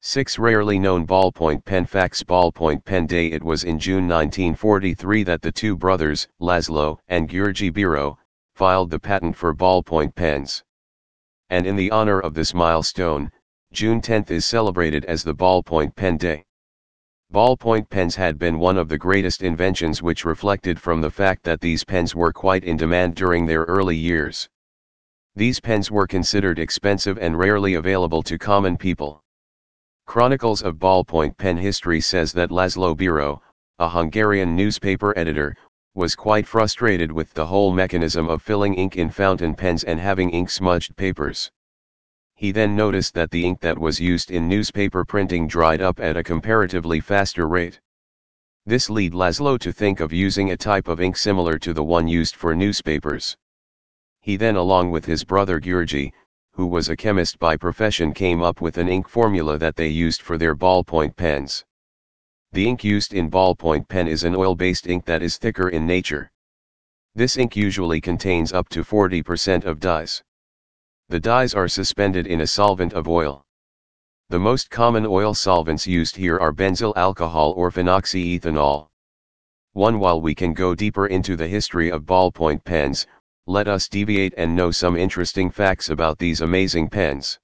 6 Rarely known ballpoint pen facts. Ballpoint Pen Day. It was in June 1943 that the two brothers, Laszlo and György Biro, filed the patent for ballpoint pens. And in the honor of this milestone, June 10 is celebrated as the Ballpoint Pen Day. Ballpoint pens had been one of the greatest inventions, which reflected from the fact that these pens were quite in demand during their early years. These pens were considered expensive and rarely available to common people. Chronicles of ballpoint pen history says that Laszlo Biro, a Hungarian newspaper editor, was quite frustrated with the whole mechanism of filling ink in fountain pens and having ink smudged papers. He then noticed that the ink that was used in newspaper printing dried up at a comparatively faster rate. This led Laszlo to think of using a type of ink similar to the one used for newspapers. He then, along with his brother György, who was a chemist by profession, came up with an ink formula that they used for their ballpoint pens. The ink used in ballpoint pen is an oil-based ink that is thicker in nature. This ink usually contains up to 40% of dyes. The dyes are suspended in a solvent of oil. The most common oil solvents used here are benzyl alcohol or phenoxyethanol. While we can go deeper into the history of ballpoint pens, let us deviate and know some interesting facts about these amazing pens.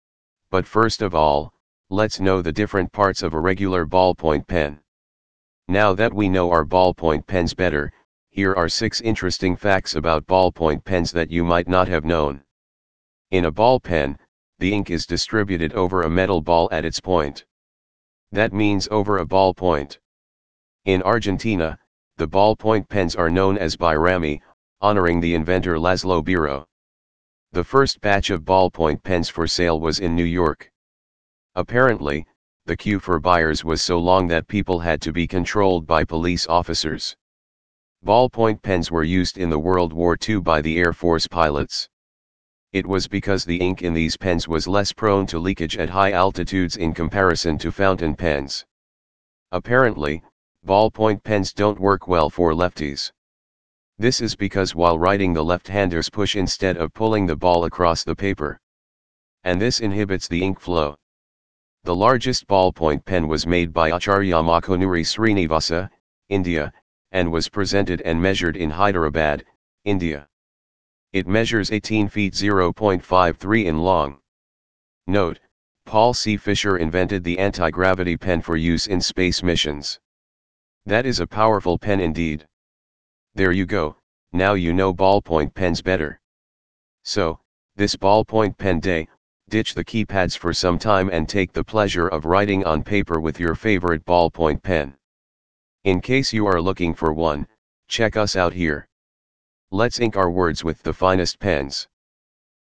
But first of all, let's know the different parts of a regular ballpoint pen. Now that we know our ballpoint pens better, here are 6 interesting facts about ballpoint pens that you might not have known. In a ball pen, the ink is distributed over a metal ball at its point. That means over a ball point. In Argentina, the ballpoint pens are known as Birami, honoring the inventor Laszlo Biro. The first batch of ballpoint pens for sale was in New York. Apparently, the queue for buyers was so long that people had to be controlled by police officers. Ballpoint pens were used in the World War II by the Air Force pilots. It was because the ink in these pens was less prone to leakage at high altitudes in comparison to fountain pens. Apparently, ballpoint pens don't work well for lefties. This is because while writing, the left-handers push instead of pulling the ball across the paper. And this inhibits the ink flow. The largest ballpoint pen was made by Acharya Makonuri Srinivasa, India, and was presented and measured in Hyderabad, India. It measures 18 feet 0.53 in long. Note, Paul C. Fisher invented the anti-gravity pen for use in space missions. That is a powerful pen indeed. There you go, now you know ballpoint pens better. So, this ballpoint pen day, ditch the keypads for some time and take the pleasure of writing on paper with your favorite ballpoint pen. In case you are looking for one, check us out here. Let's ink our words with the finest pens.